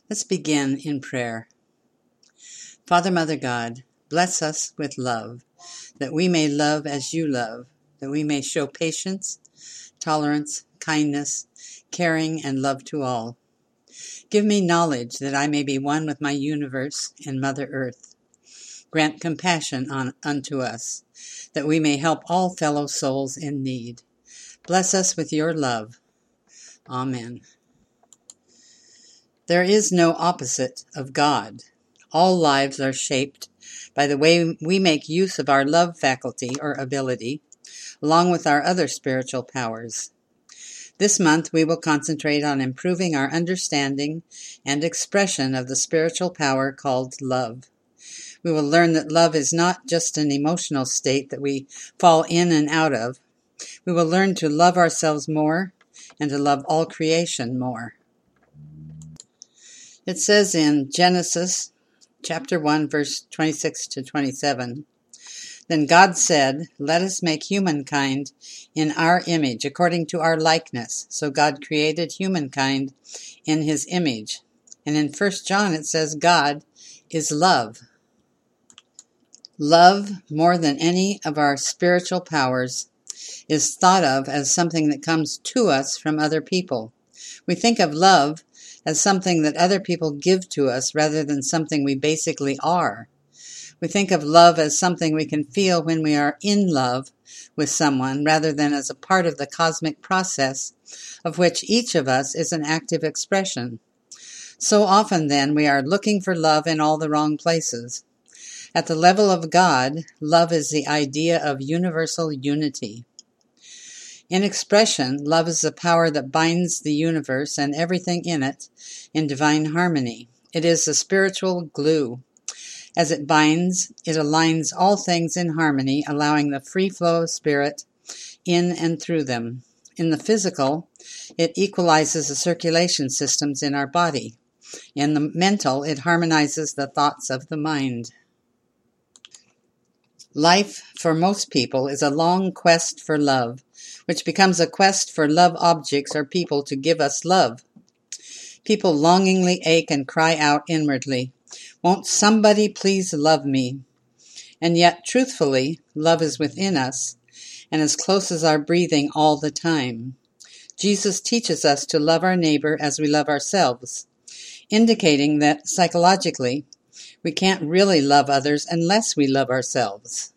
Let's begin in prayer. Father, Mother God, bless us with love, that we may love as you love, that we may show patience, tolerance, kindness, caring, and love to all. Give me knowledge that I may be one with my universe and Mother Earth. Grant compassion unto us, that we may help all fellow souls in need. Bless us with your love. Amen. There is no opposite of God. All lives are shaped by the way we make use of our love faculty or ability, along with our other spiritual powers. This month we will concentrate on improving our understanding and expression of the spiritual power called love. We will learn that love is not just an emotional state that we fall in and out of. We will learn to love ourselves more and to love all creation more. It says in Genesis chapter 1, verse 26 to 27, Then God said, Let us make humankind in our image, according to our likeness. So God created humankind in his image. And in 1 John it says God is love. Love, more than any of our spiritual powers, is thought of as something that comes to us from other people. We think of love as something that other people give to us rather than something we basically are. We think of love as something we can feel when we are in love with someone rather than as a part of the cosmic process of which each of us is an active expression. So often then we are looking for love in all the wrong places. At the level of God, love is the idea of universal unity. In expression, love is the power that binds the universe and everything in it in divine harmony. It is the spiritual glue. As it binds, it aligns all things in harmony, allowing the free flow of spirit in and through them. In the physical, it equalizes the circulation systems in our body. In the mental, it harmonizes the thoughts of the mind. Life, for most people, is a long quest for love, which becomes a quest for love objects or people to give us love. People longingly ache and cry out inwardly, Won't somebody please love me? And yet, truthfully, love is within us and as close as our breathing all the time. Jesus teaches us to love our neighbor as we love ourselves, indicating that psychologically, we can't really love others unless we love ourselves.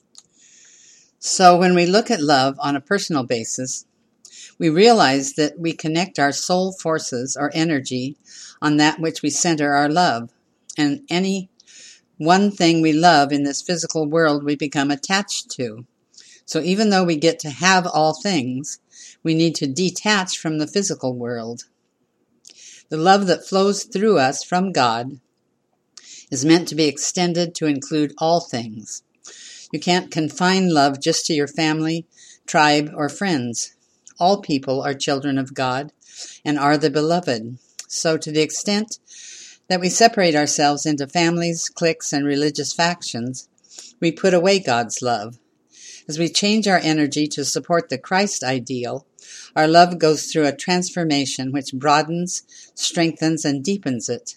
So when we look at love on a personal basis, we realize that we connect our soul forces or energy on that which we center our love. And any one thing we love in this physical world we become attached to. So even though we get to have all things, we need to detach from the physical world. The love that flows through us from God is meant to be extended to include all things. You can't confine love just to your family, tribe, or friends. All people are children of God and are the beloved. So to the extent that we separate ourselves into families, cliques, and religious factions, we put away God's love. As we change our energy to support the Christ ideal, our love goes through a transformation which broadens, strengthens, and deepens it.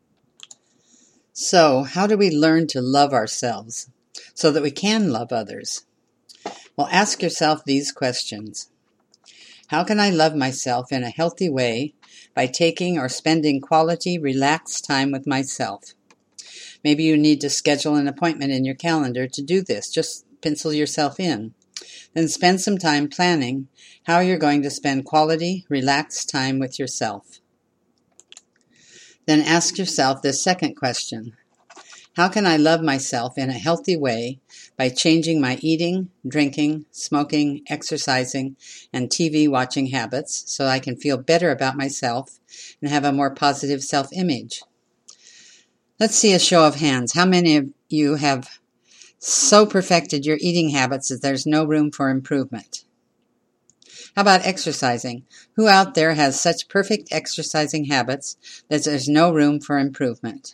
So, how do we learn to love ourselves so that we can love others? Well, ask yourself these questions. How can I love myself in a healthy way by taking or spending quality, relaxed time with myself? Maybe you need to schedule an appointment in your calendar to do this. Just pencil yourself in. Then spend some time planning how you're going to spend quality, relaxed time with yourself. Then ask yourself this second question. How can I love myself in a healthy way by changing my eating, drinking, smoking, exercising, and TV watching habits so I can feel better about myself and have a more positive self-image? Let's see a show of hands. How many of you have so perfected your eating habits that there's no room for improvement? How about exercising? Who out there has such perfect exercising habits that there's no room for improvement?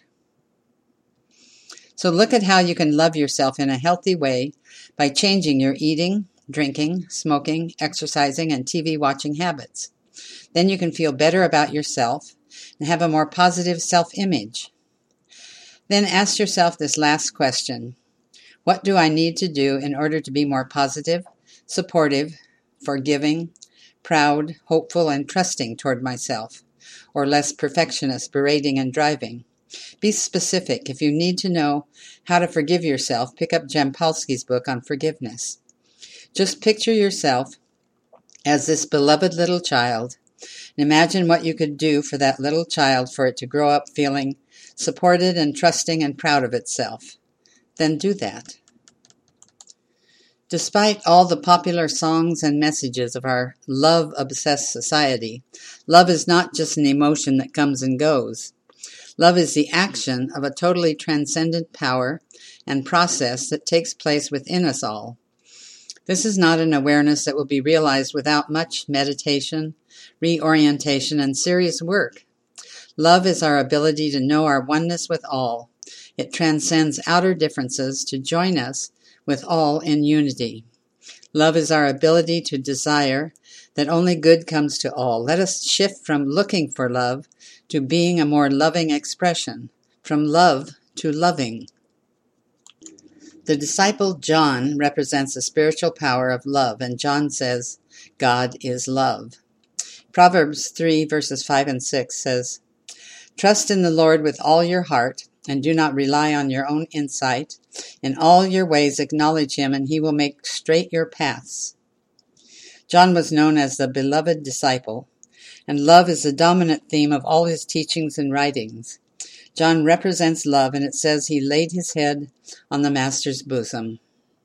So look at how you can love yourself in a healthy way by changing your eating, drinking, smoking, exercising, and TV watching habits. Then you can feel better about yourself and have a more positive self-image. Then ask yourself this last question. What do I need to do in order to be more positive, supportive, forgiving, proud, hopeful, and trusting toward myself, or less perfectionist, berating, and driving? Be specific. If you need to know how to forgive yourself, pick up Jampolsky's book on forgiveness. Just picture yourself as this beloved little child, and imagine what you could do for that little child for it to grow up feeling supported and trusting and proud of itself. Then do that. Despite all the popular songs and messages of our love-obsessed society, love is not just an emotion that comes and goes. Love is the action of a totally transcendent power and process that takes place within us all. This is not an awareness that will be realized without much meditation, reorientation, and serious work. Love is our ability to know our oneness with all. It transcends outer differences to join us with all in unity. Love is our ability to desire that only good comes to all. Let us shift from looking for love to being a more loving expression, from love to loving. The disciple John represents the spiritual power of love, and John says, God is love. Proverbs 3 verses 5 and 6 says, Trust in the Lord with all your heart, and do not rely on your own insight. In all your ways acknowledge him, and he will make straight your paths. John was known as the beloved disciple, and love is the dominant theme of all his teachings and writings. John represents love, and it says he laid his head on the Master's bosom.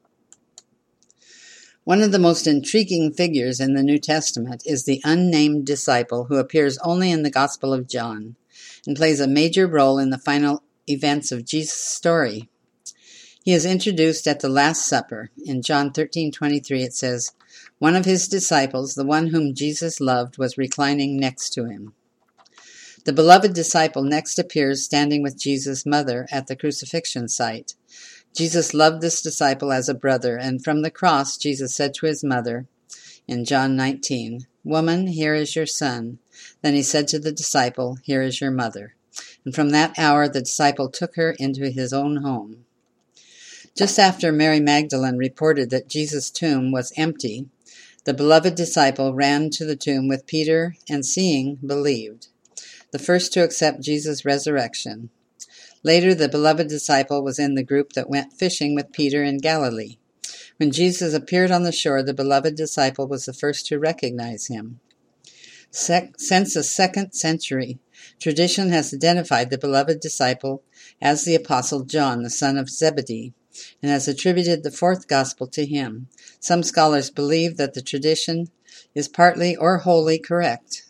One of the most intriguing figures in the New Testament is the unnamed disciple who appears only in the Gospel of John and plays a major role in the final events of Jesus' story. He is introduced at the Last Supper. In John 13:23 it says, One of his disciples, the one whom Jesus loved, was reclining next to him. The beloved disciple next appears standing with Jesus' mother at the crucifixion site. Jesus loved this disciple as a brother, and from the cross Jesus said to his mother in John 19, Woman, here is your son. Then he said to the disciple, Here is your mother. And from that hour the disciple took her into his own home. Just after Mary Magdalene reported that Jesus' tomb was empty, the beloved disciple ran to the tomb with Peter and, seeing, believed, the first to accept Jesus' resurrection. Later, the beloved disciple was in the group that went fishing with Peter in Galilee. When Jesus appeared on the shore, the beloved disciple was the first to recognize him. Since the 2nd century, tradition has identified the beloved disciple as the Apostle John, the son of Zebedee, and has attributed the 4th Gospel to him. Some scholars believe that the tradition is partly or wholly correct.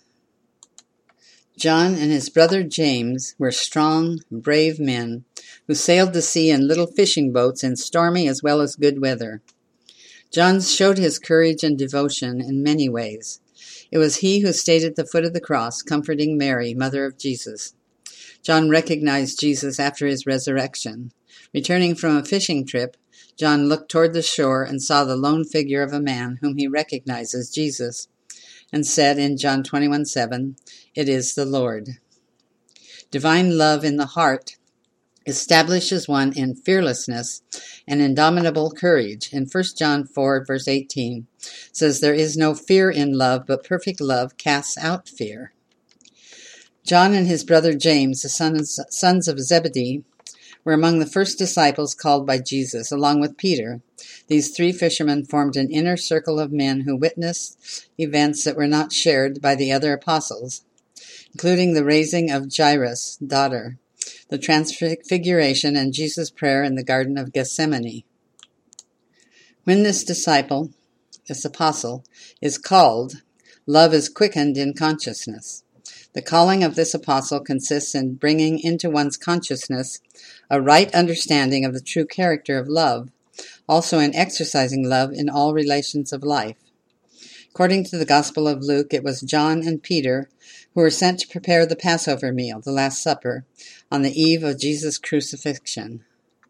John and his brother James were strong, brave men who sailed the sea in little fishing boats in stormy as well as good weather. John showed his courage and devotion in many ways. It was he who stayed at the foot of the cross, comforting Mary, mother of Jesus. John recognized Jesus after his resurrection. Returning from a fishing trip, John looked toward the shore and saw the lone figure of a man whom he recognized as Jesus, and said in John 21:7, It is the Lord. Divine love in the heart establishes one in fearlessness and indomitable courage. In 1 John 4, verse 18, says, There is no fear in love, but perfect love casts out fear. John and his brother James, the sons of Zebedee, were among the first disciples called by Jesus, along with Peter. These 3 fishermen formed an inner circle of men who witnessed events that were not shared by the other apostles, including the raising of Jairus' daughter, the transfiguration, and Jesus' prayer in the Garden of Gethsemane. When this apostle, is called, love is quickened in consciousness. The calling of this apostle consists in bringing into one's consciousness a right understanding of the true character of love, also in exercising love in all relations of life. According to the Gospel of Luke, it was John and Peter who were sent to prepare the Passover meal, the Last Supper, on the eve of Jesus' crucifixion.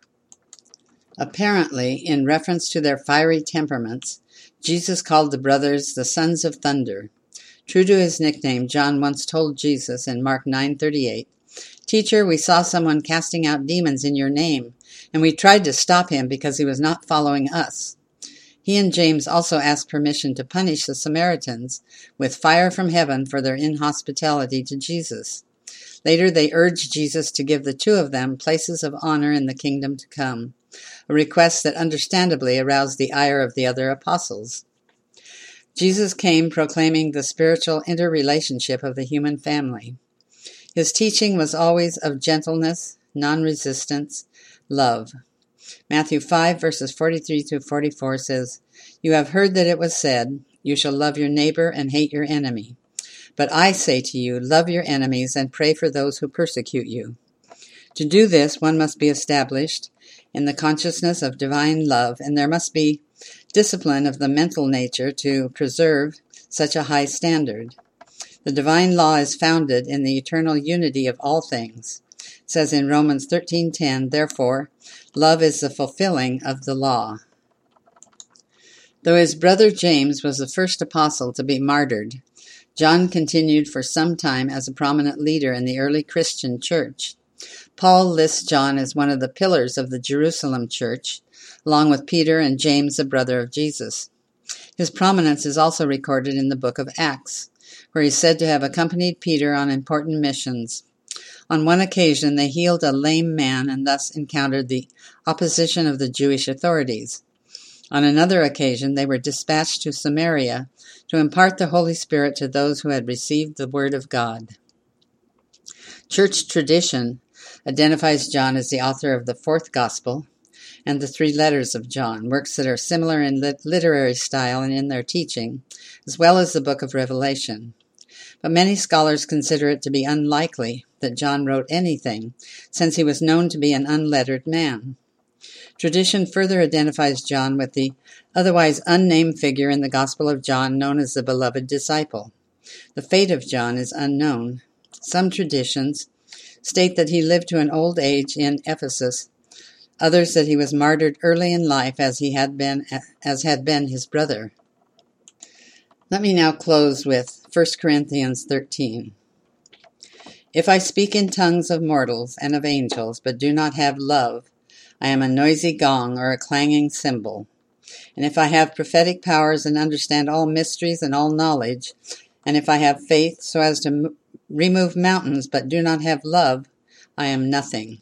Apparently, in reference to their fiery temperaments, Jesus called the brothers the sons of thunder. True to his nickname, John once told Jesus in Mark 9:38, "Teacher, we saw someone casting out demons in your name, and we tried to stop him because he was not following us." He and James also asked permission to punish the Samaritans with fire from heaven for their inhospitality to Jesus. Later, they urged Jesus to give the two of them places of honor in the kingdom to come, a request that understandably aroused the ire of the other apostles. Jesus came proclaiming the spiritual interrelationship of the human family. His teaching was always of gentleness, non-resistance, love. Matthew 5, verses 43 through 44 says, "You have heard that it was said, 'You shall love your neighbor and hate your enemy.' But I say to you, love your enemies and pray for those who persecute you." To do this, one must be established in the consciousness of divine love, and there must be discipline of the mental nature to preserve such a high standard. The divine law is founded in the eternal unity of all things. It says in Romans 13:10, "Therefore, love is the fulfilling of the law." Though his brother James was the first apostle to be martyred, John continued for some time as a prominent leader in the early Christian church. Paul lists John as one of the pillars of the Jerusalem church, along with Peter and James, the brother of Jesus. His prominence is also recorded in the book of Acts, where he is said to have accompanied Peter on important missions. On one occasion, they healed a lame man and thus encountered the opposition of the Jewish authorities. On another occasion, they were dispatched to Samaria to impart the Holy Spirit to those who had received the Word of God. Church tradition identifies John as the author of the fourth Gospel and the three letters of John, works that are similar in literary style and in their teaching, as well as the book of Revelation. But many scholars consider it to be unlikely that John wrote anything, since he was known to be an unlettered man. Tradition further identifies John with the otherwise unnamed figure in the Gospel of John known as the beloved disciple. The fate of John is unknown. Some traditions state that he lived to an old age in Ephesus, others that he was martyred early in life as had been his brother. Let me now close with 1 Corinthians 13. "If I speak in tongues of mortals and of angels, but do not have love, I am a noisy gong or a clanging cymbal. And if I have prophetic powers and understand all mysteries and all knowledge, and if I have faith so as to remove mountains but do not have love, I am nothing.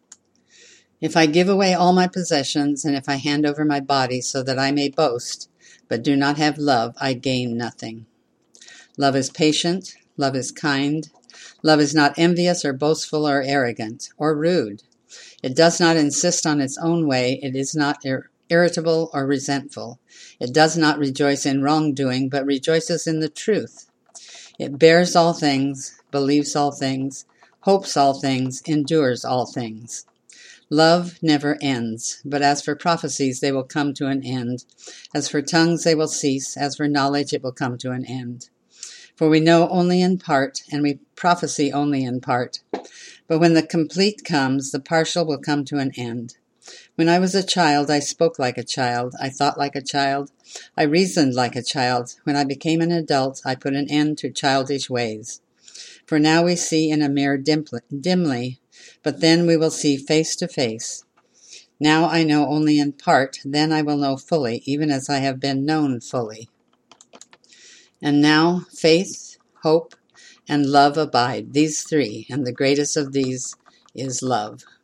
If I give away all my possessions, and if I hand over my body so that I may boast, but do not have love, I gain nothing. Love is patient, love is kind, love is not envious or boastful or arrogant or rude. It does not insist on its own way, it is not irritable or resentful. It does not rejoice in wrongdoing, but rejoices in the truth. It bears all things, believes all things, hopes all things, endures all things. Love never ends, but as for prophecies, they will come to an end. As for tongues, they will cease. As for knowledge, it will come to an end. For we know only in part, and we prophesy only in part. But when the complete comes, the partial will come to an end. When I was a child, I spoke like a child. I thought like a child. I reasoned like a child. When I became an adult, I put an end to childish ways. For now we see in a mirror dimly, but then we will see face to face. Now I know only in part, then I will know fully, even as I have been known fully. And now faith, hope, and love abide, these three, and the greatest of these is love."